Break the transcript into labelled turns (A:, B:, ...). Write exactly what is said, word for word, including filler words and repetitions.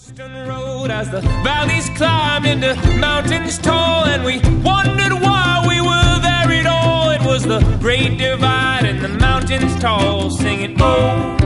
A: Road as the valleys climbed into mountains tall, and we wondered why we were there at all. It was the great divide and the mountains tall, singing, oh.